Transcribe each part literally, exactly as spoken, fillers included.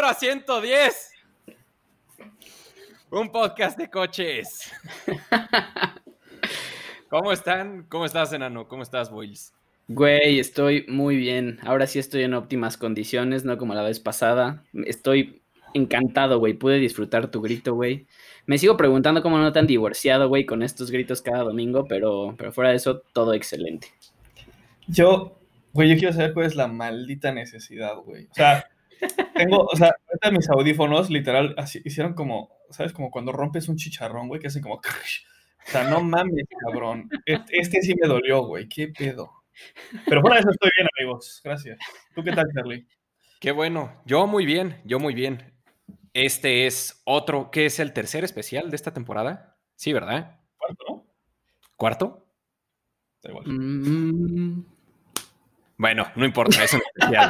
a ciento diez. Un podcast de coches. ¿Cómo están? ¿Cómo estás, enano? ¿Cómo estás, Boils? Güey, estoy muy bien. Ahora sí estoy en óptimas condiciones, no como la vez pasada. Estoy encantado, güey. Pude disfrutar tu grito, güey. Me sigo preguntando cómo no te han divorciado, güey, con estos gritos cada domingo, pero, pero fuera de eso, todo excelente. Yo, güey, yo quiero saber cuál es la maldita necesidad, güey. O sea, tengo, o sea, ahorita mis audífonos, literal, así, hicieron como, ¿sabes? Como cuando rompes un chicharrón, güey, que hacen como... O sea, no mames, cabrón. Este, este sí me dolió, güey. ¿Qué pedo? Pero fuera de eso estoy bien, amigos. Gracias. ¿Tú qué tal, Charlie? Qué bueno. Yo muy bien, yo muy bien. Este es otro, ¿qué es el tercer especial de esta temporada? Sí, ¿verdad? Cuarto, ¿no? ¿Cuarto? Da igual. Mm. Bueno, no importa, es un especial.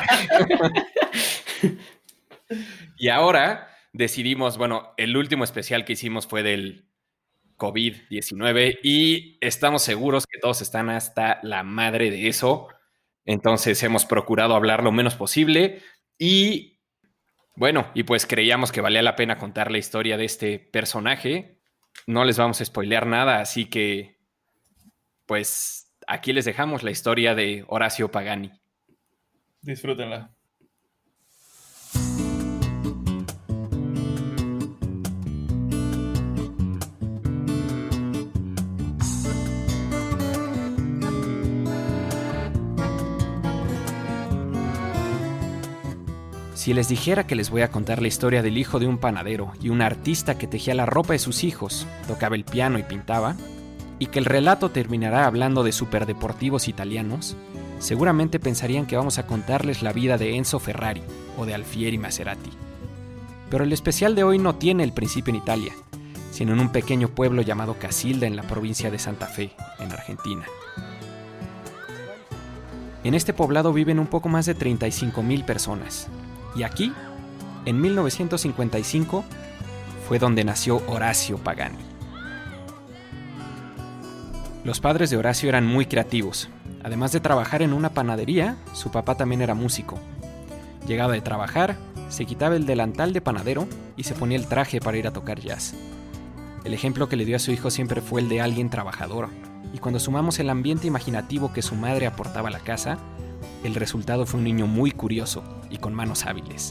Y ahora decidimos, bueno, el último especial que hicimos fue del COVID diecinueve y estamos seguros que todos están hasta la madre de eso. Entonces hemos procurado hablar lo menos posible y bueno, y pues creíamos que valía la pena contar la historia de este personaje. No les vamos a spoilear nada, así que pues aquí les dejamos la historia de Horacio Pagani. Disfrútenla. Si les dijera que les voy a contar la historia del hijo de un panadero y un artista que tejía la ropa de sus hijos, tocaba el piano y pintaba, y que el relato terminará hablando de superdeportivos italianos, seguramente pensarían que vamos a contarles la vida de Enzo Ferrari o de Alfieri Maserati. Pero el especial de hoy no tiene el principio en Italia, sino en un pequeño pueblo llamado Casilda en la provincia de Santa Fe, en Argentina. En este poblado viven un poco más de treinta y cinco mil personas. Y aquí, en mil novecientos cincuenta y cinco, fue donde nació Horacio Pagani. Los padres de Horacio eran muy creativos. Además de trabajar en una panadería, su papá también era músico. Llegaba de trabajar, se quitaba el delantal de panadero y se ponía el traje para ir a tocar jazz. El ejemplo que le dio a su hijo siempre fue el de alguien trabajador. Y cuando sumamos el ambiente imaginativo que su madre aportaba a la casa, el resultado fue un niño muy curioso y con manos hábiles.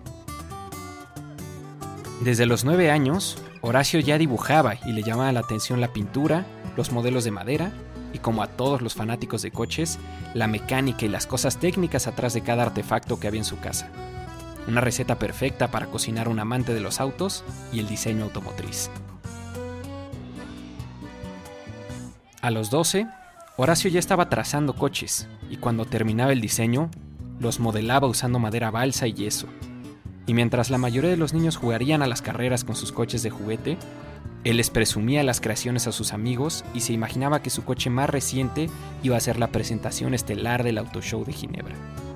Desde los nueve años, Horacio ya dibujaba y le llamaba la atención la pintura, los modelos de madera y, como a todos los fanáticos de coches, la mecánica y las cosas técnicas atrás de cada artefacto que había en su casa. Una receta perfecta para cocinar un amante de los autos y el diseño automotriz. A los doce, Horacio ya estaba trazando coches y cuando terminaba el diseño, los modelaba usando madera balsa y yeso. Y mientras la mayoría de los niños jugarían a las carreras con sus coches de juguete, él les presumía las creaciones a sus amigos y se imaginaba que su coche más reciente iba a ser la presentación estelar del Auto Show de Ginebra.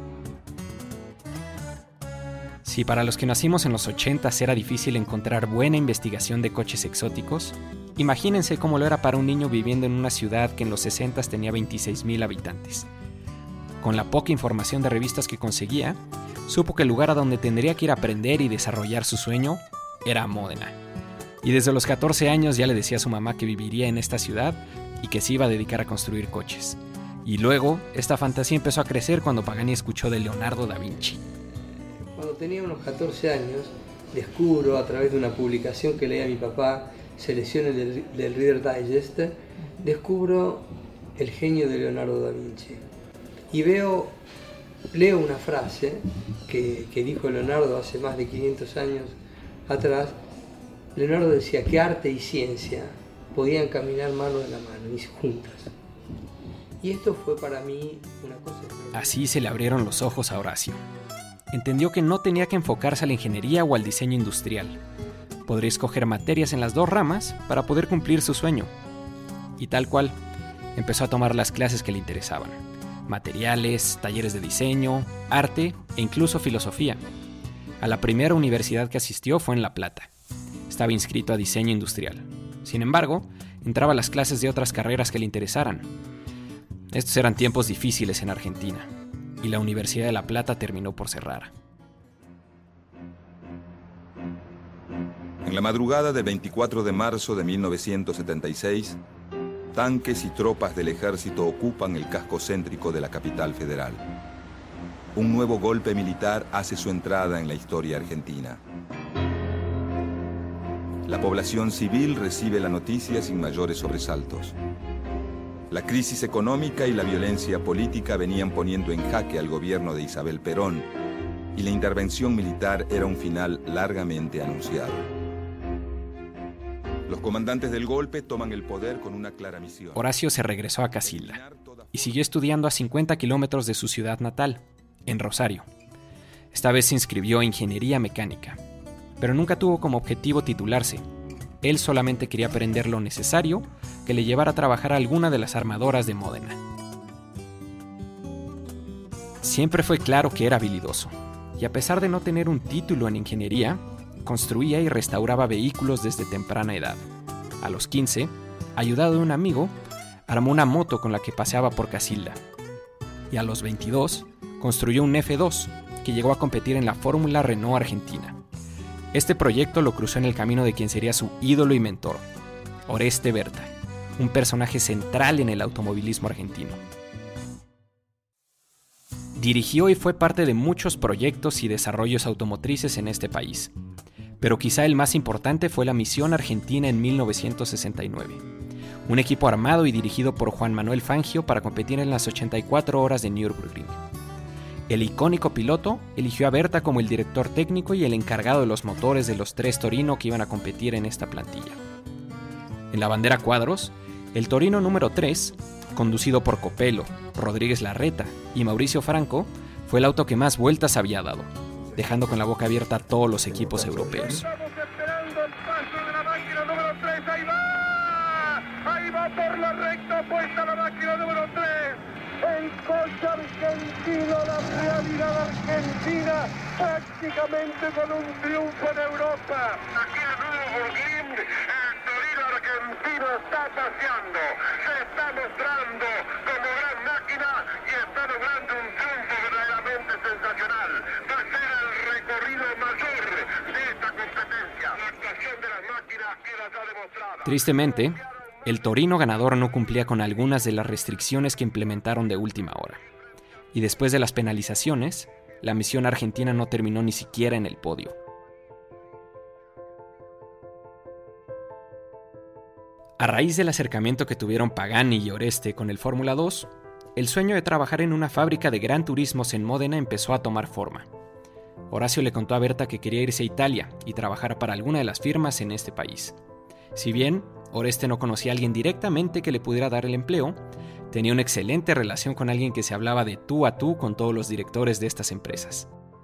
Si para los que nacimos en los ochentas era difícil encontrar buena investigación de coches exóticos, imagínense cómo lo era para un niño viviendo en una ciudad que en los sesentas tenía veintiséis mil habitantes. Con la poca información de revistas que conseguía, supo que el lugar a donde tendría que ir a aprender y desarrollar su sueño era Módena. Y desde los catorce años ya le decía a su mamá que viviría en esta ciudad y que se iba a dedicar a construir coches. Y luego, esta fantasía empezó a crecer cuando Pagani escuchó de Leonardo da Vinci. Cuando tenía unos catorce años, descubro a través de una publicación que leía mi papá, selecciones del, del Reader Digest, descubro el genio de Leonardo da Vinci. Y veo, leo una frase que, que dijo Leonardo hace más de quinientos años atrás. Leonardo decía que arte y ciencia podían caminar mano de la mano y juntas. Y esto fue para mí una cosa... Así se le abrieron los ojos a Horacio. Entendió que no tenía que enfocarse a la ingeniería o al diseño industrial. Podría escoger materias en las dos ramas para poder cumplir su sueño. Y tal cual, empezó a tomar las clases que le interesaban. Materiales, talleres de diseño, arte e incluso filosofía. A la primera universidad que asistió fue en La Plata. Estaba inscrito a diseño industrial. Sin embargo, entraba a las clases de otras carreras que le interesaran. Estos eran tiempos difíciles en Argentina, y la Universidad de La Plata terminó por cerrar. En la madrugada del veinticuatro de marzo de mil novecientos setenta y seis, tanques y tropas del ejército ocupan el casco céntrico de la capital federal. Un nuevo golpe militar hace su entrada en la historia argentina. La población civil recibe la noticia sin mayores sobresaltos. La crisis económica y la violencia política venían poniendo en jaque al gobierno de Isabel Perón, y la intervención militar era un final largamente anunciado. Los comandantes del golpe toman el poder con una clara misión. Horacio se regresó a Casilda y siguió estudiando a cincuenta kilómetros de su ciudad natal, en Rosario. Esta vez se inscribió en ingeniería mecánica, pero nunca tuvo como objetivo titularse. Él solamente quería aprender lo necesario que le llevara a trabajar a alguna de las armadoras de Módena. Siempre fue claro que era habilidoso, y a pesar de no tener un título en ingeniería, construía y restauraba vehículos desde temprana edad. A los quince, ayudado de un amigo, armó una moto con la que paseaba por Casilda. Y a los veintidós, construyó un F dos, que llegó a competir en la Fórmula Renault Argentina. Este proyecto lo cruzó en el camino de quien sería su ídolo y mentor, Oreste Berta, un personaje central en el automovilismo argentino. Dirigió y fue parte de muchos proyectos y desarrollos automotrices en este país, pero quizá el más importante fue la Misión Argentina en mil novecientos sesenta y nueve, un equipo armado y dirigido por Juan Manuel Fangio para competir en las ochenta y cuatro horas de Nürburgring. El icónico piloto eligió a Berta como el director técnico y el encargado de los motores de los tres Torino que iban a competir en esta plantilla. En la bandera cuadros, el Torino número tres, conducido por Copello, Rodríguez Larreta y Mauricio Franco, fue el auto que más vueltas había dado, dejando con la boca abierta a todos los equipos europeos. Estamos esperando el paso de la máquina número tres, ahí va, ahí va por la recta opuesta la máquina número tres. El coche argentino, la realidad argentina, prácticamente con un triunfo en Europa. Aquí en Nürburgring, el Torino argentino está paseando, se está mostrando como gran máquina y está logrando un triunfo verdaderamente sensacional. Va a ser el recorrido mayor de esta competencia. La actuación de las máquinas queda ya demostrada. Tristemente, el Torino ganador no cumplía con algunas de las restricciones que implementaron de última hora. Y después de las penalizaciones, la misión argentina no terminó ni siquiera en el podio. A raíz del acercamiento que tuvieron Pagani y Oreste con el Fórmula dos, el sueño de trabajar en una fábrica de gran turismos en Módena empezó a tomar forma. Horacio le contó a Berta que quería irse a Italia y trabajar para alguna de las firmas en este país. Si bien Oreste no conocía a alguien directamente que le pudiera dar el empleo, tenía una excelente relación con alguien que se hablaba de tú a tú con todos los directores de estas empresas.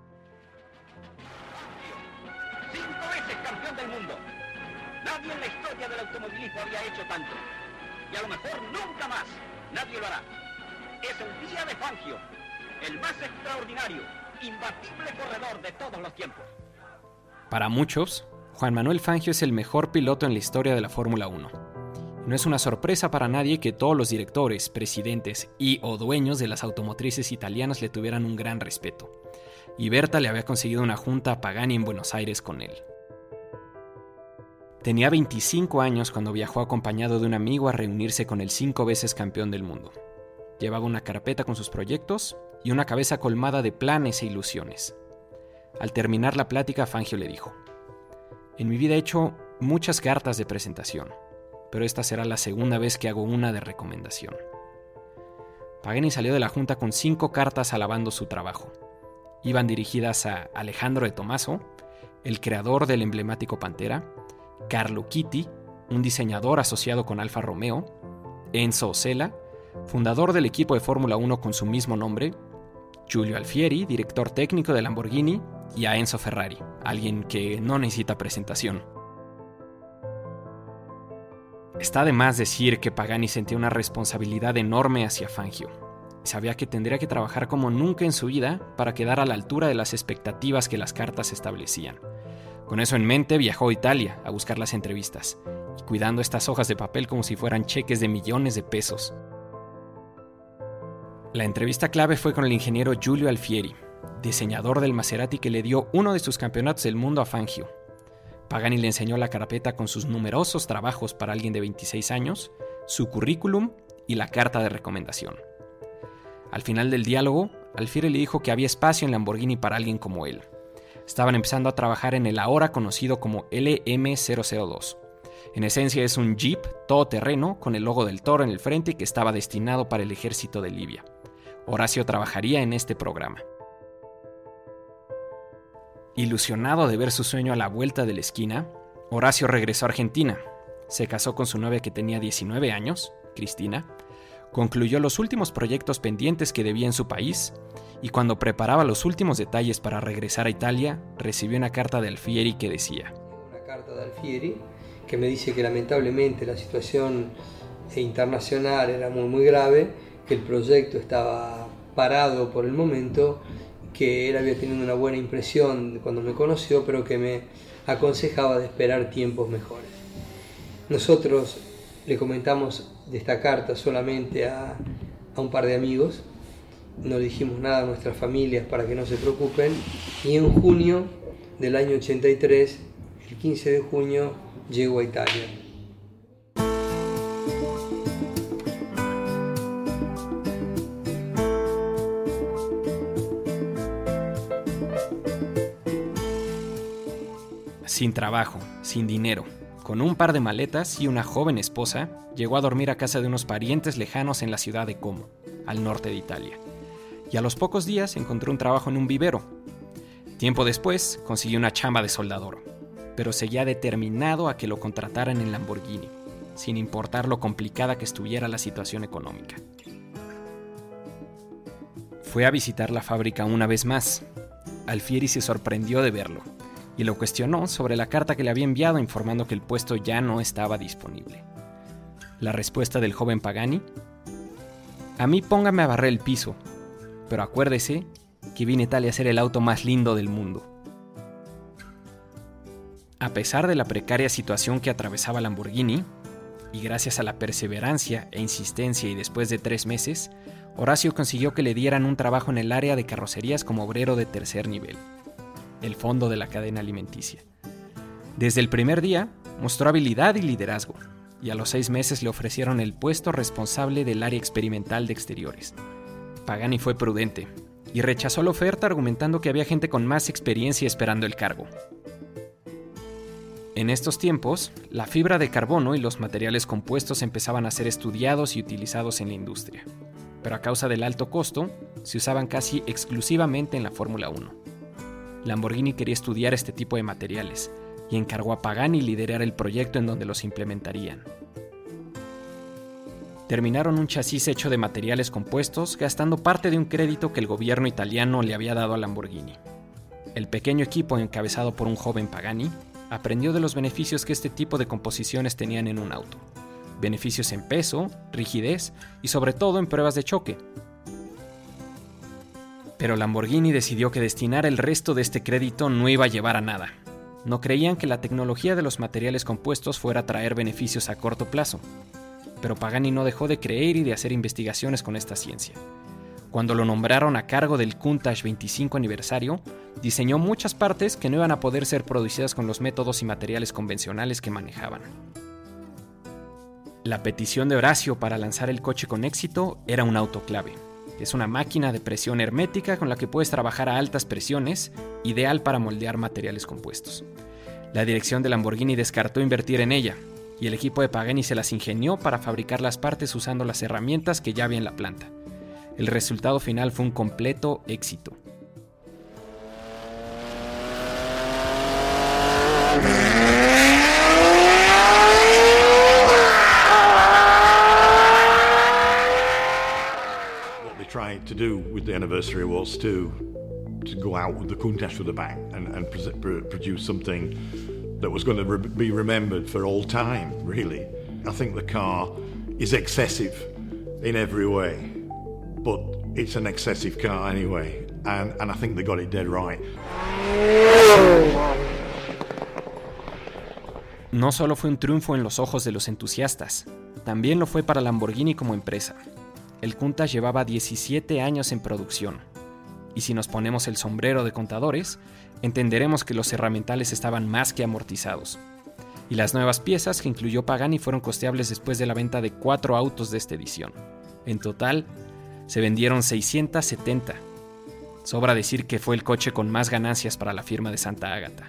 Cinco veces campeón del mundo. Nadie en la historia del automovilismo había hecho tanto. Y a lo mejor nunca más nadie lo hará. Es el día de Fangio, el más extraordinario, imbatible corredor de todos los tiempos. Para muchos, Juan Manuel Fangio es el mejor piloto en la historia de la Fórmula uno. No es una sorpresa para nadie que todos los directores, presidentes y o dueños de las automotrices italianas le tuvieran un gran respeto. Y Berta le había conseguido una junta a Pagani en Buenos Aires con él. Tenía veinticinco años cuando viajó acompañado de un amigo a reunirse con el cinco veces campeón del mundo. Llevaba una carpeta con sus proyectos y una cabeza colmada de planes e ilusiones. Al terminar la plática, Fangio le dijo: en mi vida he hecho muchas cartas de presentación, pero esta será la segunda vez que hago una de recomendación. Pagani salió de la junta con cinco cartas alabando su trabajo. Iban dirigidas a Alejandro de Tomaso, el creador del emblemático Pantera, Carlo Chitti, un diseñador asociado con Alfa Romeo, Enzo Osella, fundador del equipo de Fórmula uno con su mismo nombre, Giulio Alfieri, director técnico de Lamborghini, y a Enzo Ferrari, alguien que no necesita presentación. Está de más decir que Pagani sentía una responsabilidad enorme hacia Fangio, y sabía que tendría que trabajar como nunca en su vida para quedar a la altura de las expectativas que las cartas establecían. Con eso en mente, viajó a Italia a buscar las entrevistas, y cuidando estas hojas de papel como si fueran cheques de millones de pesos. La entrevista clave fue con el ingeniero Giulio Alfieri, diseñador del Maserati que le dio uno de sus campeonatos del mundo a Fangio. Pagani le enseñó la carpeta con sus numerosos trabajos para alguien de veintiséis años, su currículum y la carta de recomendación. Al final del diálogo, Alfieri le dijo que había espacio en Lamborghini para alguien como él. Estaban empezando a trabajar en el ahora conocido como L M cero cero dos. En esencia es un Jeep todoterreno con el logo del toro en el frente que estaba destinado para el ejército de Libia. Horacio trabajaría en este programa. Ilusionado de ver su sueño a la vuelta de la esquina, Horacio regresó a Argentina, se casó con su novia que tenía diecinueve años, Cristina, concluyó los últimos proyectos pendientes que debía en su país y cuando preparaba los últimos detalles para regresar a Italia, recibió una carta de Alfieri que decía: Una carta de Alfieri que me dice que lamentablemente la situación internacional era muy, muy grave, que el proyecto estaba parado por el momento, que él había tenido una buena impresión cuando me conoció, pero que me aconsejaba de esperar tiempos mejores. Nosotros le comentamos de esta carta solamente a, a un par de amigos, no le dijimos nada a nuestras familias para que no se preocupen, y en junio del año ochenta y tres, el quince de junio, llego a Italia. Sin trabajo, sin dinero, con un par de maletas y una joven esposa, llegó a dormir a casa de unos parientes lejanos en la ciudad de Como, al norte de Italia. Y a los pocos días encontró un trabajo en un vivero. Tiempo después consiguió una chamba de soldador, pero seguía determinado a que lo contrataran en Lamborghini, sin importar lo complicada que estuviera la situación económica. Fue a visitar la fábrica una vez más. Alfieri se sorprendió de verlo y lo cuestionó sobre la carta que le había enviado informando que el puesto ya no estaba disponible. La respuesta del joven Pagani: a mí póngame a barrer el piso, pero acuérdese que vine a Italia a ser el auto más lindo del mundo. A pesar de la precaria situación que atravesaba Lamborghini, y gracias a la perseverancia e insistencia y después de tres meses, Horacio consiguió que le dieran un trabajo en el área de carrocerías como obrero de tercer nivel, el fondo de la cadena alimenticia. Desde el primer día mostró habilidad y liderazgo, y a los seis meses le ofrecieron el puesto responsable del área experimental de exteriores. Pagani fue prudente y rechazó la oferta argumentando que había gente con más experiencia esperando el cargo. En estos tiempos, la fibra de carbono y los materiales compuestos empezaban a ser estudiados y utilizados en la industria, pero a causa del alto costo, se usaban casi exclusivamente en la Fórmula uno. Lamborghini quería estudiar este tipo de materiales y encargó a Pagani liderar el proyecto en donde los implementarían. Terminaron un chasis hecho de materiales compuestos gastando parte de un crédito que el gobierno italiano le había dado a Lamborghini. El pequeño equipo encabezado por un joven Pagani aprendió de los beneficios que este tipo de composiciones tenían en un auto. Beneficios en peso, rigidez y sobre todo en pruebas de choque. Pero Lamborghini decidió que destinar el resto de este crédito no iba a llevar a nada. No creían que la tecnología de los materiales compuestos fuera a traer beneficios a corto plazo. Pero Pagani no dejó de creer y de hacer investigaciones con esta ciencia. Cuando lo nombraron a cargo del Countach veinticinco aniversario, diseñó muchas partes que no iban a poder ser producidas con los métodos y materiales convencionales que manejaban. La petición de Horacio para lanzar el coche con éxito era un autoclave. Es una máquina de presión hermética con la que puedes trabajar a altas presiones, ideal para moldear materiales compuestos. La dirección de Lamborghini descartó invertir en ella, y el equipo de Pagani se las ingenió para fabricar las partes usando las herramientas que ya había en la planta. El resultado final fue un completo éxito. Tried to do with the anniversary was to to go out with the Countach with the back and, and pre- produce something that was going to re- be remembered for all time, really. I think the car is excessive in every way, but it's an excessive car anyway, and, and I think they got it dead right. No solo fue un triunfo en los ojos de los entusiastas, también lo fue para Lamborghini como empresa. El Countach llevaba diecisiete años en producción, y si nos ponemos el sombrero de contadores, entenderemos que los herramientales estaban más que amortizados. Y las nuevas piezas que incluyó Pagani fueron costeables después de la venta de cuatro autos de esta edición. En total, se vendieron seiscientos setenta. Sobra decir que fue el coche con más ganancias para la firma de Santa Agata.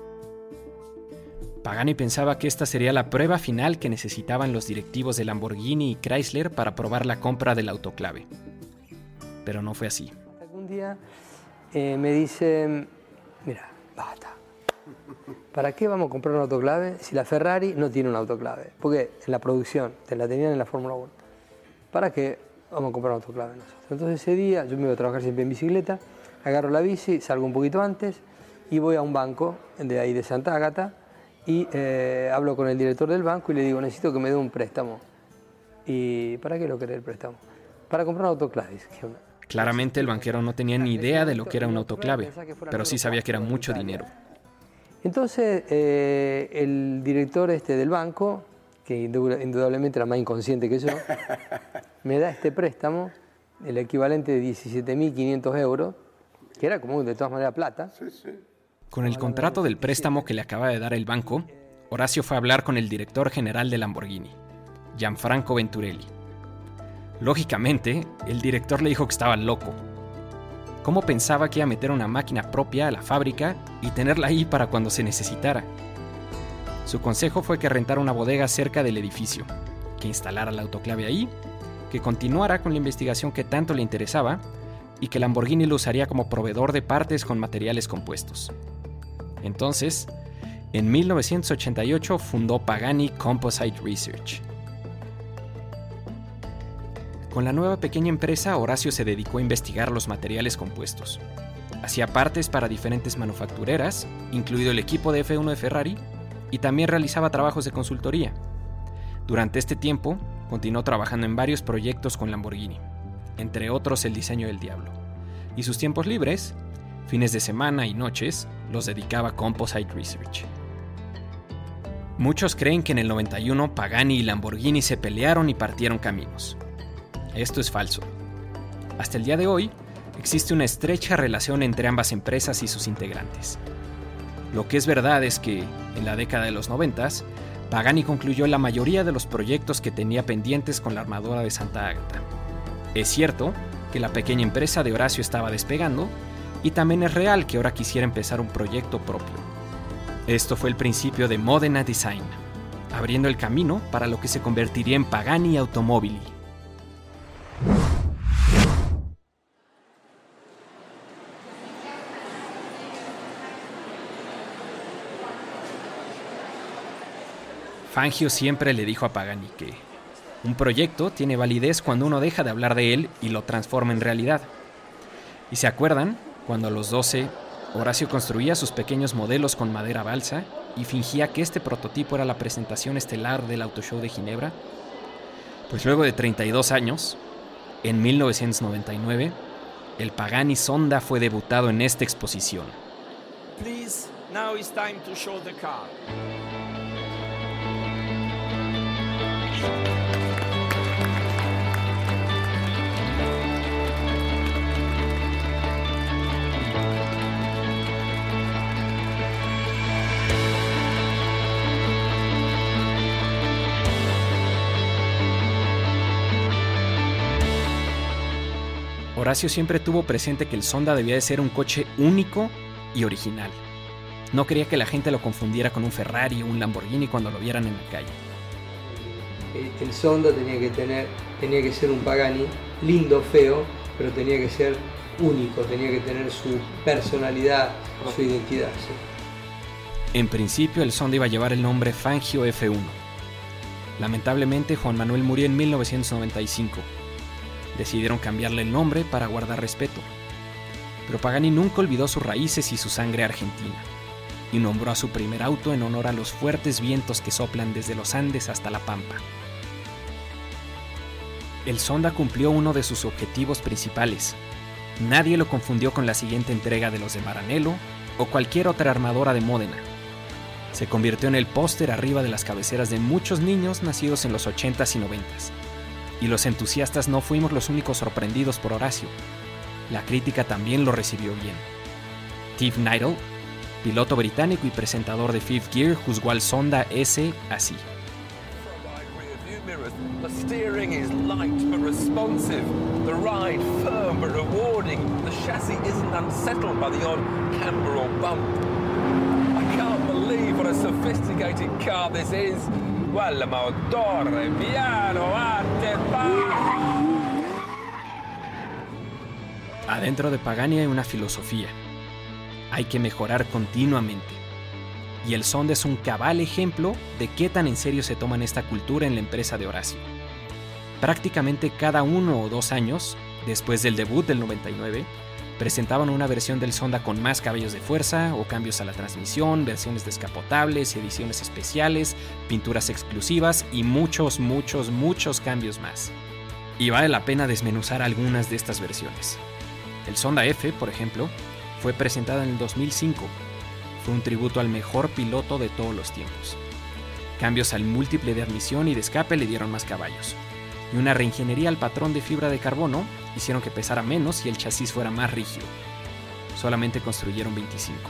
Pagani pensaba que esta sería la prueba final que necesitaban los directivos de Lamborghini y Chrysler para aprobar la compra del autoclave. Pero no fue así. Un día eh, me dicen, mira, basta. ¿Para qué vamos a comprar un autoclave si la Ferrari no tiene un autoclave? Porque en la producción, te la tenían en la Fórmula uno. ¿Para qué vamos a comprar un autoclave nosotros? Entonces ese día, yo me voy a trabajar siempre en bicicleta, agarro la bici, salgo un poquito antes y voy a un banco de ahí de Santa Agata y eh, hablo con el director del banco y le digo, necesito que me dé un préstamo. ¿Y para qué lo querés el préstamo? Para comprar un autoclave. Claramente el banquero no tenía ni idea de lo que era un autoclave, pero sí sabía que era mucho dinero. Entonces eh, el director este del banco, que indudablemente era más inconsciente que yo, me da este préstamo, el equivalente de diecisiete mil quinientos euros, que era como de todas maneras plata. Con el contrato del préstamo que le acaba de dar el banco, Horacio fue a hablar con el director general de Lamborghini, Gianfranco Venturelli. Lógicamente, el director le dijo que estaba loco. ¿Cómo pensaba que iba a meter una máquina propia a la fábrica y tenerla ahí para cuando se necesitara? Su consejo fue que rentara una bodega cerca del edificio, que instalara el autoclave ahí, que continuara con la investigación que tanto le interesaba y que Lamborghini lo usaría como proveedor de partes con materiales compuestos. Entonces, en mil novecientos ochenta y ocho fundó Pagani Composite Research. Con la nueva pequeña empresa, Horacio se dedicó a investigar los materiales compuestos. Hacía partes para diferentes manufactureras, incluido el equipo de F uno de Ferrari, y también realizaba trabajos de consultoría. Durante este tiempo, continuó trabajando en varios proyectos con Lamborghini, entre otros el diseño del Diablo. Y sus tiempos libres, fines de semana y noches, los dedicaba a Composite Research. Muchos creen que en el noventa y uno Pagani y Lamborghini se pelearon y partieron caminos. Esto es falso. Hasta el día de hoy, existe una estrecha relación entre ambas empresas y sus integrantes. Lo que es verdad es que, en la década de los noventas, Pagani concluyó la mayoría de los proyectos que tenía pendientes con la armadora de Santa Agata. Es cierto que la pequeña empresa de Horacio estaba despegando, y también es real que ahora quisiera empezar un proyecto propio. Esto fue el principio de Modena Design, abriendo el camino para lo que se convertiría en Pagani Automobili. Fangio siempre le dijo a Pagani que un proyecto tiene validez cuando uno deja de hablar de él y lo transforma en realidad. ¿Y se acuerdan cuando a los doce Horacio construía sus pequeños modelos con madera balsa y fingía que este prototipo era la presentación estelar del Auto Show de Ginebra? Pues luego de treinta y dos años, en mil novecientos noventa y nueve, el Pagani Zonda fue debutado en esta exposición. Please, now it's time to show the car. Horacio siempre tuvo presente que el Zonda debía de ser un coche único y original. No quería que la gente lo confundiera con un Ferrari o un Lamborghini cuando lo vieran en la calle. El, el Zonda tenía que tener, tenía que ser un Pagani lindo, feo, pero tenía que ser único, tenía que tener su personalidad, su identidad. ¿Sí? En principio el Zonda iba a llevar el nombre Fangio F uno. Lamentablemente Juan Manuel murió en mil novecientos noventa y cinco. Decidieron cambiarle el nombre para guardar respeto. Pero Pagani nunca olvidó sus raíces y su sangre argentina, y nombró a su primer auto en honor a los fuertes vientos que soplan desde los Andes hasta La Pampa. El Zonda cumplió uno de sus objetivos principales. Nadie lo confundió con la siguiente entrega de los de Maranello o cualquier otra armadora de Módena. Se convirtió en el póster arriba de las cabeceras de muchos niños nacidos en los ochentas y noventas. Y los entusiastas no fuimos los únicos sorprendidos por Horacio. La crítica también lo recibió bien. Steve Neidl, piloto británico y presentador de Fifth Gear, juzgó al Sonda S así. The steering is light but responsive, the ride firm but rewarding, the chassis isn't unsettled by the odd camber or bump. I can't believe what a sophisticated car this is. Well, motore, piano, arte, pa. Adentro de Pagani hay una filosofía. Hay que mejorar continuamente. Y el Sonda es un cabal ejemplo de qué tan en serio se toman esta cultura en la empresa de Horacio. Prácticamente cada uno o dos años, después del debut del noventa y nueve, presentaban una versión del Sonda con más caballos de fuerza o cambios a la transmisión, versiones descapotables, ediciones especiales, pinturas exclusivas y muchos, muchos, muchos cambios más. Y vale la pena desmenuzar algunas de estas versiones. El Sonda F, por ejemplo, fue presentado en el dos mil cinco. Fue un tributo al mejor piloto de todos los tiempos. Cambios al múltiple de admisión y de escape le dieron más caballos. Y una reingeniería al patrón de fibra de carbono hicieron que pesara menos y el chasis fuera más rígido. Solamente construyeron veinticinco.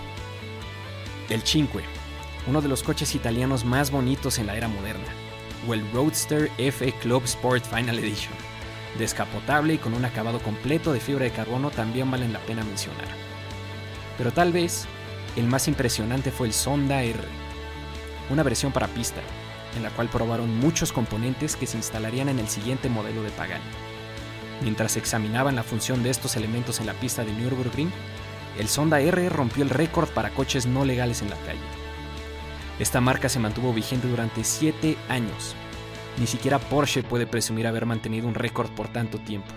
El Cinque, uno de los coches italianos más bonitos en la era moderna, o el Roadster F Club Sport Final Edition, descapotable y con un acabado completo de fibra de carbono, también valen la pena mencionar. Pero tal vez el más impresionante fue el Sonda R, una versión para pista, en la cual probaron muchos componentes que se instalarían en el siguiente modelo de Pagani. Mientras examinaban la función de estos elementos en la pista de Nürburgring, el Sonda R rompió el récord para coches no legales en la calle. Esta marca se mantuvo vigente durante siete años. Ni siquiera Porsche puede presumir haber mantenido un récord por tanto tiempo.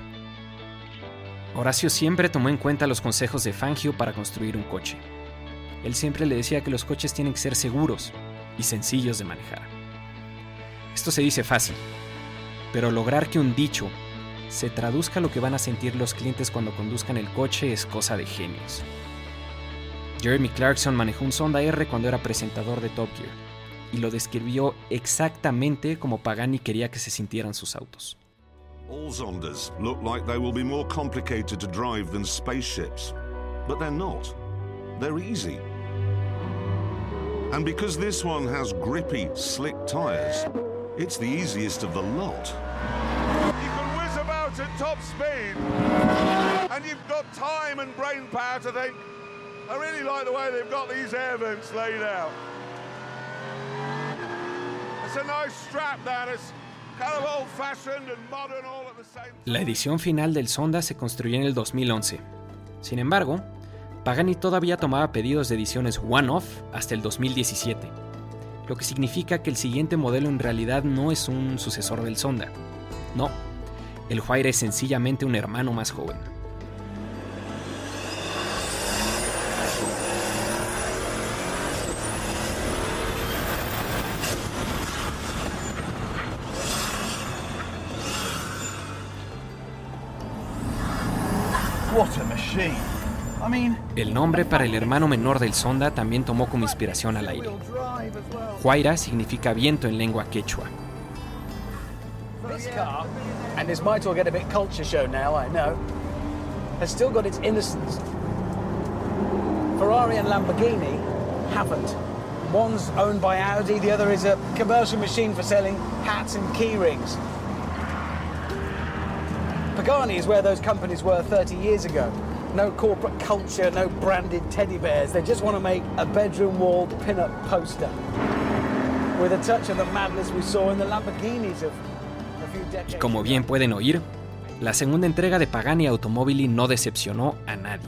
Horacio siempre tomó en cuenta los consejos de Fangio para construir un coche. Él siempre le decía que los coches tienen que ser seguros y sencillos de manejar. Esto se dice fácil, pero lograr que un dicho se traduzca a lo que van a sentir los clientes cuando conduzcan el coche es cosa de genios. Jeremy Clarkson manejó un Sonda R cuando era presentador de Top Gear y lo describió exactamente como Pagani quería que se sintieran sus autos. All Zondas look like they will be more complicated to drive than spaceships, but they're not. They're easy. And because this one has grippy, slick tires, it's the easiest of the lot. You can whiz about at top speed, and you've got time and brain power to think, I really like the way they've got these air vents laid out. It's a nice strap that is kind of old-fashioned and modern all at the same time. La edición final del Sonda se construyó en el dos mil once. Sin embargo, Pagani todavía tomaba pedidos de ediciones one-off hasta el dos mil diecisiete, lo que significa que el siguiente modelo en realidad no es un sucesor del Sonda. No, el Huayra es sencillamente un hermano más joven. What a machine. I mean, el nombre para el hermano menor del Sonda también tomó como inspiración al aire. Huayra significa viento en lengua quechua. This car, and this might all get a bit culture show now, I know, has still got its innocence. Ferrari and Lamborghini haven't. One's owned by Audi, the other is a commercial machine for selling hats and key rings. Pagani is where those companies were thirty years ago. No corporate culture, no branded teddy bears. They just want to make a bedroom wall pin-up poster with a touch of the madness we saw in the Lamborghinis of a few decades. Y como bien pueden oír, la segunda entrega de Pagani Automobili no decepcionó a nadie.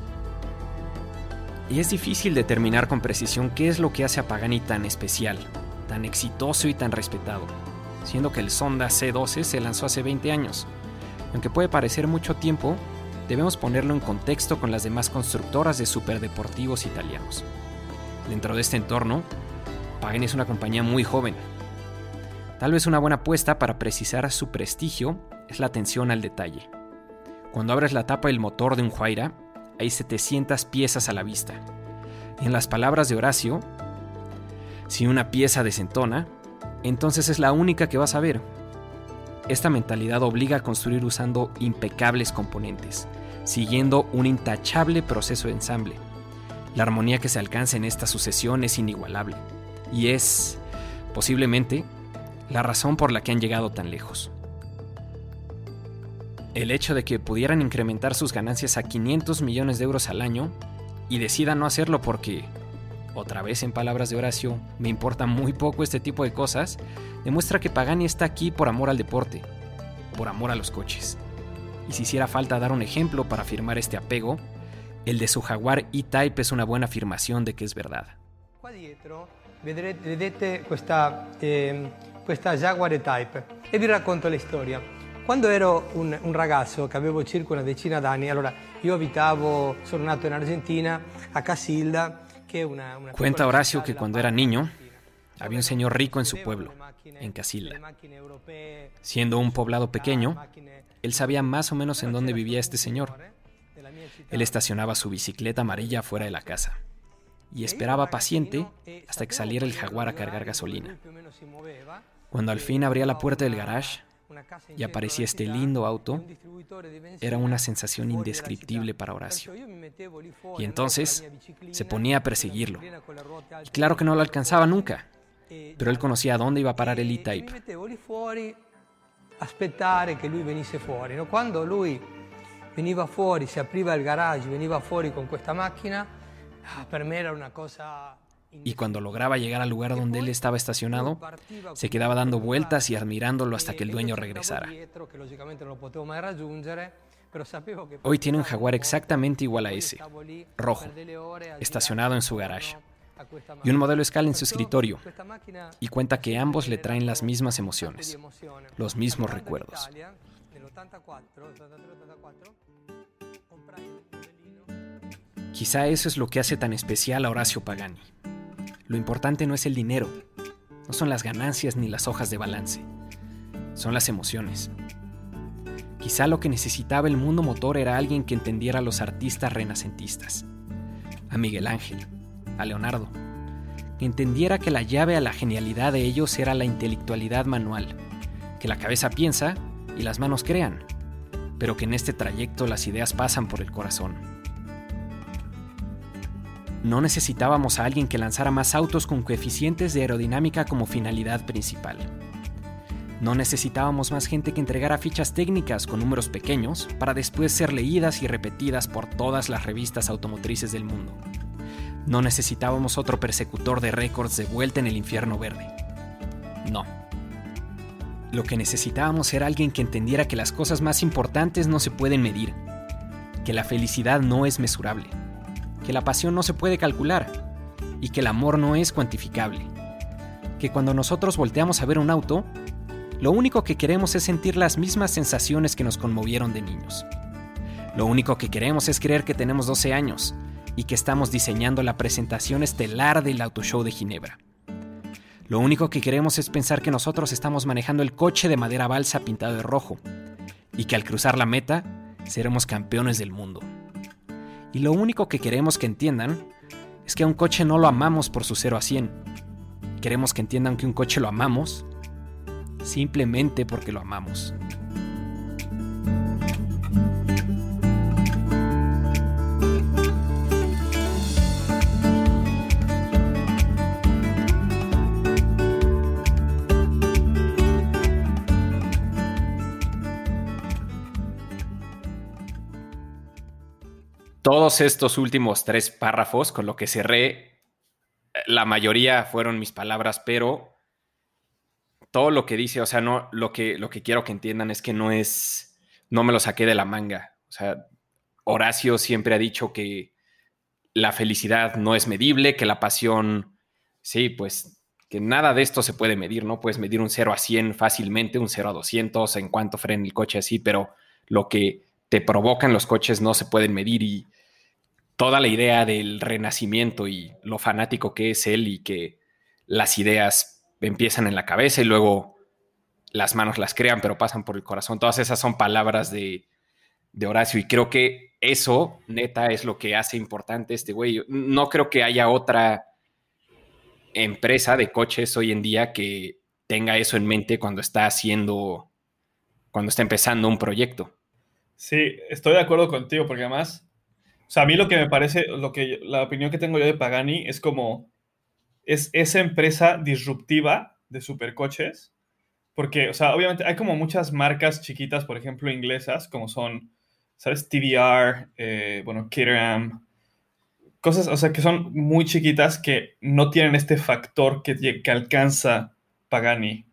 Y es difícil determinar con precisión qué es lo que hace a Pagani tan especial, tan exitoso y tan respetado, siendo que el Sonda C doce se lanzó hace veinte años. Aunque puede parecer mucho tiempo, debemos ponerlo en contexto con las demás constructoras de superdeportivos italianos. Dentro de este entorno, Pagani es una compañía muy joven. Tal vez una buena apuesta para precisar su prestigio es la atención al detalle. Cuando abres la tapa del motor de un Huayra, hay setecientas piezas a la vista. Y en las palabras de Horacio, si una pieza desentona, entonces es la única que vas a ver. esta mentalidad obliga a construir usando impecables componentes, siguiendo un intachable proceso de ensamble. La armonía que se alcanza en esta sucesión es inigualable, y es, posiblemente, la razón por la que han llegado tan lejos. El hecho de que pudieran incrementar sus ganancias a quinientos millones de euros al año y decidan no hacerlo porque, otra vez en palabras de Horacio, me importa muy poco este tipo de cosas, demuestra que Pagani está aquí por amor al deporte, por amor a los coches. Y si hiciera falta dar un ejemplo para afirmar este apego, el de su Jaguar E-Type es una buena afirmación de que es verdad. Qua dietro vedrete, vedete questa, eh, questa Jaguar E-Type e vi racconto la storia. Quando ero un, un ragazzo che avevo circa una decina d'anni, allora io abitavo, sono nato in Argentina, a Casilda, che è una, una Cuenta Horacio que cuando era niño había un señor rico en su pueblo, en Casilda. Siendo un poblado pequeño, él sabía más o menos en dónde vivía este señor. Él estacionaba su bicicleta amarilla fuera de la casa y esperaba paciente hasta que saliera el Jaguar a cargar gasolina. Cuando al fin abría la puerta del garage y aparecía este lindo auto, era una sensación indescriptible para Horacio. Y entonces se ponía a perseguirlo. Y claro que no lo alcanzaba nunca, pero él conocía a dónde iba a parar el E-Type. Aspettare che lui venisse fuori, no? Quando lui veniva fuori, si apriva il garage, veniva fuori con questa macchina, per me era una cosa. Y cuando lograba llegar al lugar donde él estaba estacionado, se quedaba dando vueltas y admirándolo hasta que el dueño regresara. Hoy tiene un Jaguar exactamente igual a ese, rojo, estacionado en su garage, y un modelo Scala en su escritorio, y cuenta que ambos le traen las mismas emociones, los mismos recuerdos. Quizá eso es lo que hace tan especial a Horacio Pagani. Lo importante no es el dinero, no son las ganancias ni las hojas de balance, son las emociones. Quizá lo que necesitaba el mundo motor era alguien que entendiera a los artistas renacentistas, a Miguel Ángel, a Leonardo, que entendiera que la llave a la genialidad de ellos era la intelectualidad manual, que la cabeza piensa y las manos crean, pero que en este trayecto las ideas pasan por el corazón. No necesitábamos a alguien que lanzara más autos con coeficientes de aerodinámica como finalidad principal. No necesitábamos más gente que entregara fichas técnicas con números pequeños para después ser leídas y repetidas por todas las revistas automotrices del mundo. No necesitábamos otro persecutor de récords de vuelta en el infierno verde. No. Lo que necesitábamos era alguien que entendiera que las cosas más importantes no se pueden medir, que la felicidad no es mesurable, que la pasión no se puede calcular y que el amor no es cuantificable. Que cuando nosotros volteamos a ver un auto, lo único que queremos es sentir las mismas sensaciones que nos conmovieron de niños. Lo único que queremos es creer que tenemos doce años y que estamos diseñando la presentación estelar del Auto Show de Ginebra. Lo único que queremos es pensar que nosotros estamos manejando el coche de madera balsa pintado de rojo y que al cruzar la meta seremos campeones del mundo. Y lo único que queremos que entiendan es que a un coche no lo amamos por su cero a cien. Queremos que entiendan que un coche lo amamos simplemente porque lo amamos. Todos estos últimos tres párrafos con lo que cerré, la mayoría fueron mis palabras, pero todo lo que dice, o sea, no, lo que, lo que quiero que entiendan es que no es, no me lo saqué de la manga. O sea, Horacio siempre ha dicho que la felicidad no es medible, que la pasión, sí, pues que nada de esto se puede medir, ¿no? Puedes medir un cero a cien fácilmente, un cero a doscientos, en cuanto frene el coche así, pero lo que te provocan los coches no se pueden medir, y toda la idea del renacimiento y lo fanático que es él y que las ideas empiezan en la cabeza y luego las manos las crean pero pasan por el corazón, todas esas son palabras de, de Horacio, y creo que eso, neta, es lo que hace importante este güey. No creo que haya otra empresa de coches hoy en día que tenga eso en mente cuando está haciendo cuando está empezando un proyecto. Sí, estoy de acuerdo contigo, porque además, o sea, a mí lo que me parece, lo que, la opinión que tengo yo de Pagani es como, es esa empresa disruptiva de supercoches, porque, o sea, obviamente hay como muchas marcas chiquitas, por ejemplo, inglesas, como son, ¿sabes? T V R, eh, bueno, Caterham, cosas, o sea, que son muy chiquitas que no tienen este factor que, lle- que alcanza Pagani.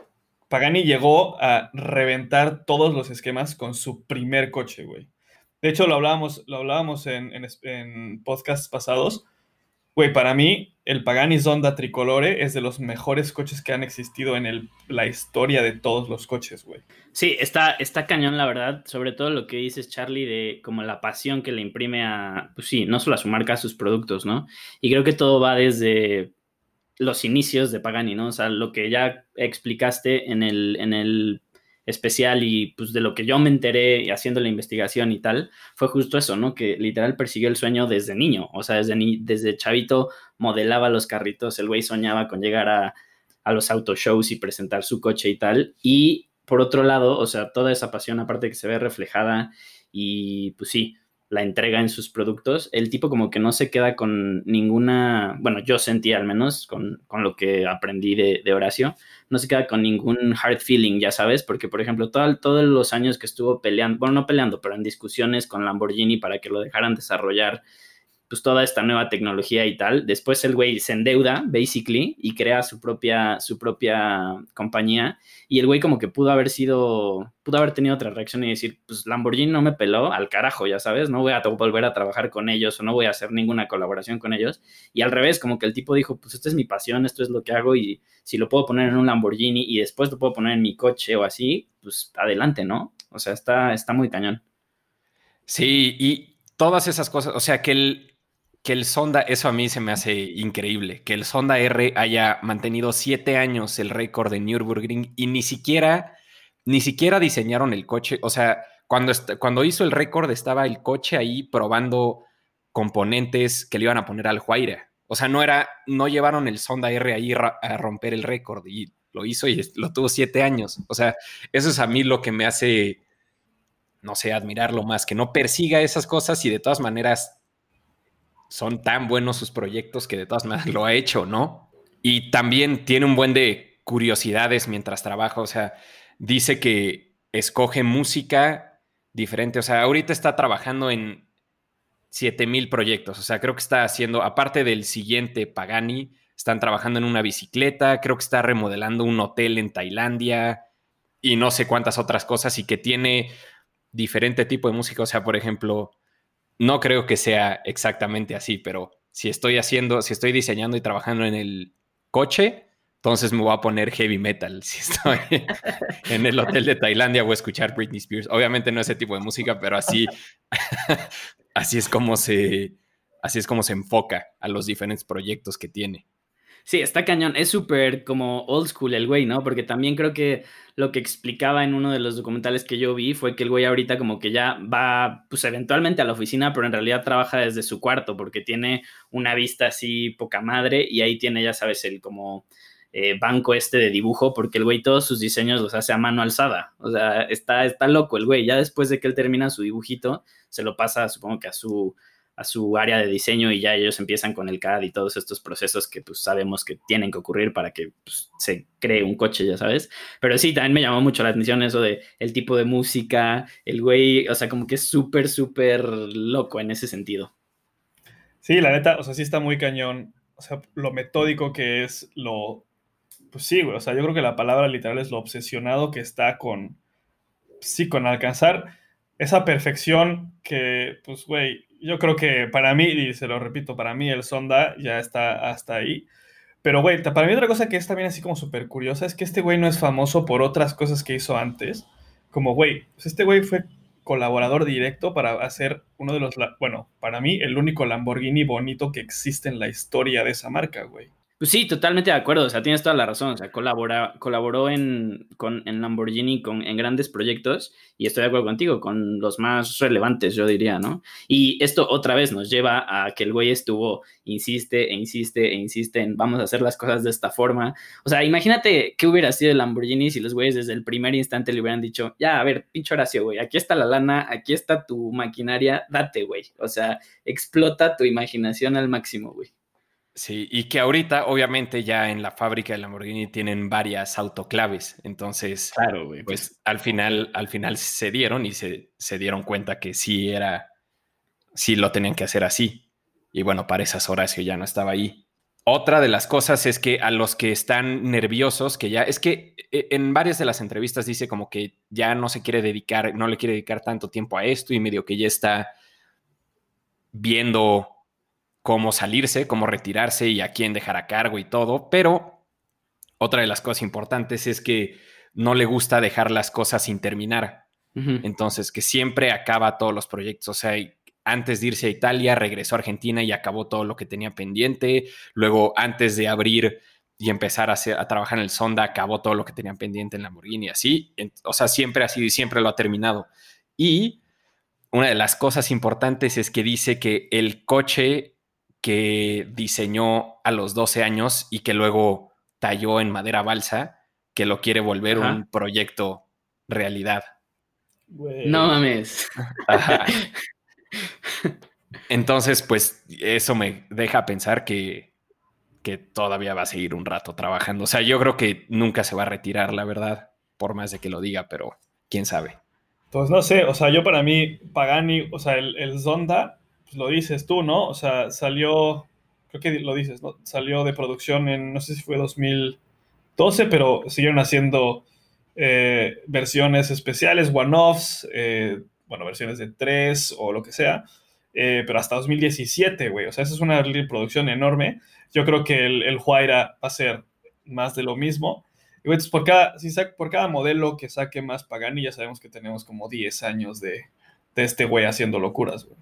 Pagani llegó a reventar todos los esquemas con su primer coche, güey. De hecho, lo hablábamos, lo hablábamos en, en, en podcasts pasados. Güey, para mí, el Pagani Zonda Tricolore es de los mejores coches que han existido en el, la historia de todos los coches, güey. Sí, está, está cañón, la verdad. Sobre todo lo que dices, Charlie, de como la pasión que le imprime a, pues sí, no solo a su marca, a sus productos, ¿no? Y creo que todo va desde los inicios de Pagani, ¿no? O sea, lo que ya explicaste en el, en el especial y pues de lo que yo me enteré haciendo la investigación y tal, fue justo eso, ¿no? Que literal persiguió el sueño desde niño, o sea, desde, ni desde chavito modelaba los carritos, el güey soñaba con llegar a, a los autoshows y presentar su coche y tal, y por otro lado, o sea, toda esa pasión aparte que se ve reflejada y pues sí, la entrega en sus productos, el tipo como que no se queda con ninguna, bueno, yo sentí al menos con, con lo que aprendí de, de Horacio, no se queda con ningún hard feeling, ya sabes, porque por ejemplo, todo, todos los años que estuvo peleando, bueno, no peleando, pero en discusiones con Lamborghini para que lo dejaran desarrollar pues toda esta nueva tecnología y tal. Después el güey se endeuda, basically, y crea su propia, su propia compañía. Y el güey como que pudo haber sido, pudo haber tenido otra reacción y decir, pues Lamborghini no me peló, al carajo, ya sabes, no voy a volver a trabajar con ellos o no voy a hacer ninguna colaboración con ellos. Y al revés, como que el tipo dijo, pues esta es mi pasión, esto es lo que hago y si lo puedo poner en un Lamborghini y después lo puedo poner en mi coche o así, pues adelante, ¿no? O sea, está, está muy cañón. Sí, y todas esas cosas, o sea, que el, que el Zonda, eso a mí se me hace increíble, que el Zonda R haya mantenido siete años el récord de Nürburgring y ni siquiera, ni siquiera diseñaron el coche. O sea, cuando, cuando hizo el récord estaba el coche ahí probando componentes que le iban a poner al Huayra. O sea, no era, no llevaron el Zonda R ahí a romper el récord y lo hizo y lo tuvo siete años. O sea, eso es a mí lo que me hace, no sé, admirarlo más, que no persiga esas cosas y de todas maneras son tan buenos sus proyectos que de todas maneras lo ha hecho, ¿no? Y también tiene un buen de curiosidades mientras trabaja, o sea, dice que escoge música diferente, o sea, ahorita está trabajando en siete mil proyectos, o sea, creo que está haciendo, aparte del siguiente Pagani, están trabajando en una bicicleta, creo que está remodelando un hotel en Tailandia y no sé cuántas otras cosas y que tiene diferente tipo de música, o sea, por ejemplo, no creo que sea exactamente así, pero si estoy haciendo, si estoy diseñando y trabajando en el coche, entonces me voy a poner heavy metal. Si estoy en el hotel de Tailandia voy a escuchar Britney Spears. Obviamente no ese tipo de música, pero así, así es como se, así es como se enfoca a los diferentes proyectos que tiene. Sí, está cañón. Es súper como old school el güey, ¿no? Porque también creo que lo que explicaba en uno de los documentales que yo vi fue que el güey ahorita como que ya va, pues eventualmente a la oficina, pero en realidad trabaja desde su cuarto porque tiene una vista así poca madre y ahí tiene, ya sabes, el como eh, banco este de dibujo porque el güey todos sus diseños los hace a mano alzada. O sea, está, está loco el güey. Ya después de que él termina su dibujito, se lo pasa, supongo que a su... a su área de diseño y ya ellos empiezan con el C A D y todos estos procesos que pues sabemos que tienen que ocurrir para que pues, se cree un coche, ya sabes. Pero sí, también me llamó mucho la atención eso de el tipo de música, el güey, o sea, como que es súper, súper loco en ese sentido. Sí, la neta, o sea, sí está muy cañón. O sea, lo metódico que es, lo... Pues sí, güey, o sea, yo creo que la palabra literal es lo obsesionado que está con... Sí, con alcanzar esa perfección que, pues, güey, yo creo que para mí, y se lo repito, para mí el Zonda ya está hasta ahí. Pero, güey, para mí otra cosa que es también así como súper curiosa es que este güey no es famoso por otras cosas que hizo antes. Como, güey, pues este güey fue colaborador directo para hacer uno de los, bueno, para mí el único Lamborghini bonito que existe en la historia de esa marca, güey. Pues sí, totalmente de acuerdo, o sea, tienes toda la razón, o sea, colabora, colaboró en, con, en Lamborghini con, en grandes proyectos y estoy de acuerdo contigo, con los más relevantes, yo diría, ¿no? Y esto otra vez nos lleva a que el güey estuvo, insiste e insiste e insiste en vamos a hacer las cosas de esta forma. O sea, imagínate qué hubiera sido el Lamborghini si los güeyes desde el primer instante le hubieran dicho, ya, a ver, pinche Horacio, güey, aquí está la lana, aquí está tu maquinaria, date, güey. O sea, explota tu imaginación al máximo, güey. Sí, y que ahorita, obviamente, ya en la fábrica de Lamborghini tienen varias autoclaves. Entonces, claro, güey, pues, pues al final, al final se dieron y se, se dieron cuenta que sí era, sí lo tenían que hacer así. Y bueno, para esas Horacio ya no estaba ahí. Otra de las cosas es que a los que están nerviosos, que ya, es que en varias de las entrevistas dice como que ya no se quiere dedicar, no le quiere dedicar tanto tiempo a esto y medio que ya está viendo cómo salirse, cómo retirarse y a quién dejar a cargo y todo, pero otra de las cosas importantes es que no le gusta dejar las cosas sin terminar. Uh-huh. Entonces, que siempre acaba todos los proyectos. O sea, antes de irse a Italia, regresó a Argentina y acabó todo lo que tenía pendiente. Luego, antes de abrir y empezar a, hacer, a trabajar en el Sonda, acabó todo lo que tenía pendiente en Lamborghini, así. O sea, siempre ha sido y siempre lo ha terminado. Y una de las cosas importantes es que dice que el coche que diseñó a los doce años y que luego talló en madera balsa, que lo quiere volver Ajá. un proyecto realidad. Wey. No mames. Ajá. Entonces, pues, eso me deja pensar que, que todavía va a seguir un rato trabajando. O sea, yo creo que nunca se va a retirar, la verdad, por más de que lo diga, pero quién sabe. Pues no sé, o sea, yo para mí, Pagani, o sea, el, el Zonda, pues lo dices tú, ¿no? O sea, salió, creo que lo dices, ¿no? Salió de producción en, no sé si fue dos mil doce, pero siguieron haciendo eh, versiones especiales, one-offs, eh, bueno, versiones de tres o lo que sea, eh, pero hasta dos mil diecisiete, güey. O sea, esa es una producción enorme. Yo creo que el, el Huayra va a ser más de lo mismo. Y güey, entonces por cada, si saca, por cada modelo que saque más Pagani, ya sabemos que tenemos como diez años de, de este güey haciendo locuras, güey.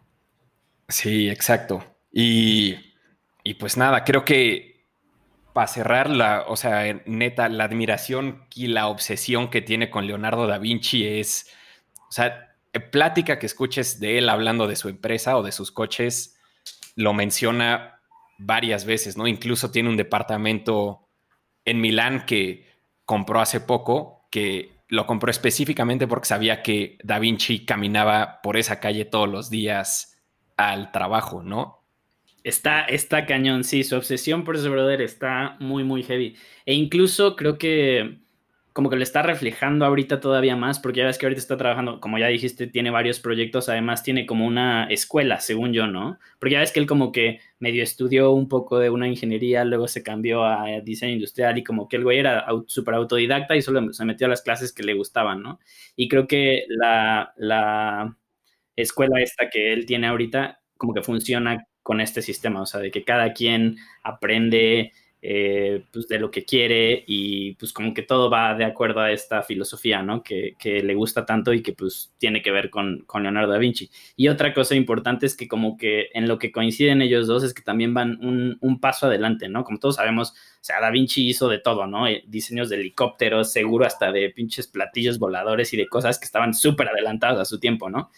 Sí, exacto. Y, y pues nada, creo que para cerrar, la, o sea, neta, la admiración y la obsesión que tiene con Leonardo da Vinci es, o sea, plática que escuches de él hablando de su empresa o de sus coches, lo menciona varias veces, ¿no? Incluso tiene un departamento en Milán que compró hace poco, que lo compró específicamente porque sabía que Da Vinci caminaba por esa calle todos los días al trabajo, ¿no? Está, está cañón, sí, su obsesión por ese brother está muy, muy heavy. E incluso creo que como que lo está reflejando ahorita todavía más, porque ya ves que ahorita está trabajando, como ya dijiste, tiene varios proyectos, además tiene como una escuela, según yo, ¿no? Porque ya ves que él como que medio estudió un poco de una ingeniería, luego se cambió a diseño industrial y como que el güey era súper autodidacta y solo se metió a las clases que le gustaban, ¿no? Y creo que la, la escuela esta que él tiene ahorita como que funciona con este sistema, o sea, de que cada quien aprende eh, pues de lo que quiere y pues como que todo va de acuerdo a esta filosofía, ¿no? Que, que le gusta tanto y que pues tiene que ver con, con Leonardo da Vinci. Y otra cosa importante es que como que en lo que coinciden ellos dos es que también van un, un paso adelante, ¿no? Como todos sabemos, o sea, Da Vinci hizo de todo, ¿no? Diseños de helicópteros, seguro hasta de pinches platillos voladores y de cosas que estaban súper adelantadas a su tiempo, ¿no?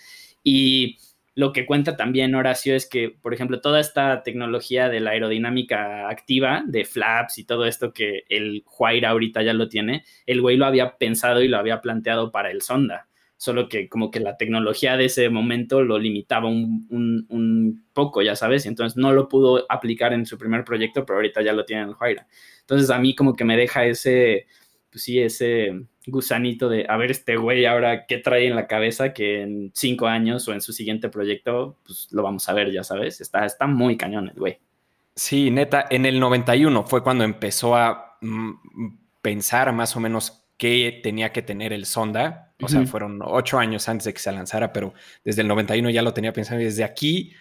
Y lo que cuenta también Horacio es que, por ejemplo, toda esta tecnología de la aerodinámica activa, de flaps y todo esto que el Huayra ahorita ya lo tiene, el güey lo había pensado y lo había planteado para el Sonda, solo que como que la tecnología de ese momento lo limitaba un, un, un poco, ya sabes, y entonces no lo pudo aplicar en su primer proyecto, pero ahorita ya lo tiene en el Huayra. Entonces a mí como que me deja ese, pues sí, ese gusanito de a ver este güey ahora qué trae en la cabeza, que en cinco años o en su siguiente proyecto pues lo vamos a ver, ya sabes, está, está muy cañón el güey. Sí, neta, en el noventa y uno fue cuando empezó a mm, pensar más o menos qué tenía que tener el Sonda, o uh-huh. sea, fueron ocho años antes de que se lanzara, pero desde el noventa y uno ya lo tenía pensado y desde aquí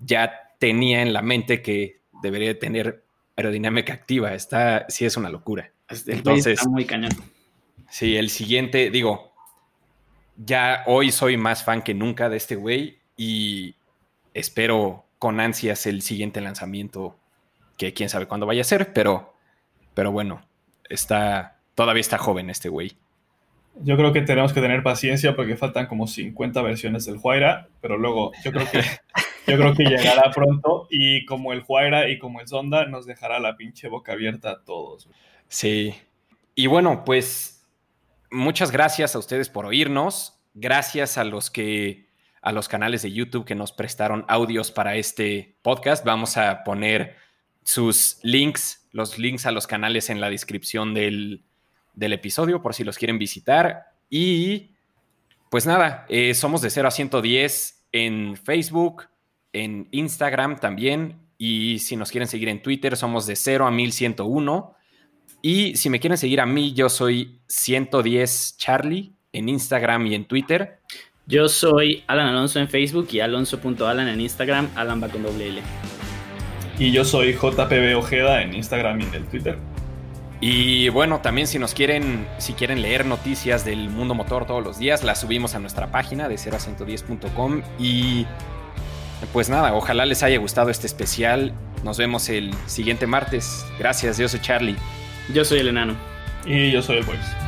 ya tenía en la mente que debería tener aerodinámica activa. Está, sí es una locura. Entonces, está muy cañón. Sí, el siguiente, digo, ya hoy soy más fan que nunca de este güey y espero con ansias el siguiente lanzamiento que quién sabe cuándo vaya a ser, pero, pero bueno, está, todavía está joven este güey. Yo creo que tenemos que tener paciencia porque faltan como cincuenta versiones del Huayra, pero luego yo creo que, yo creo que llegará pronto y como el Huayra y como el Zonda nos dejará la pinche boca abierta a todos. Sí. Y bueno, pues muchas gracias a ustedes por oírnos. Gracias a los que a los canales de YouTube que nos prestaron audios para este podcast. Vamos a poner sus links, los links a los canales en la descripción del del episodio por si los quieren visitar. Y pues nada, eh, somos de cero a ciento diez en Facebook, en Instagram también, y si nos quieren seguir en Twitter somos de cero a mil ciento uno, y si me quieren seguir a mí yo soy ciento diez Charlie en Instagram y en Twitter. Yo soy Alan Alonso en Facebook y alonso punto alan en Instagram. Alan va con doble L. Y yo soy J P B Ojeda en Instagram y en el Twitter. Y bueno, también si nos quieren, si quieren leer noticias del mundo motor todos los días, las subimos a nuestra página de cero a ciento diez punto com. Y pues nada, ojalá les haya gustado este especial. Nos vemos el siguiente martes. Gracias, yo soy Charlie. Yo soy el enano. Y yo soy el Boys.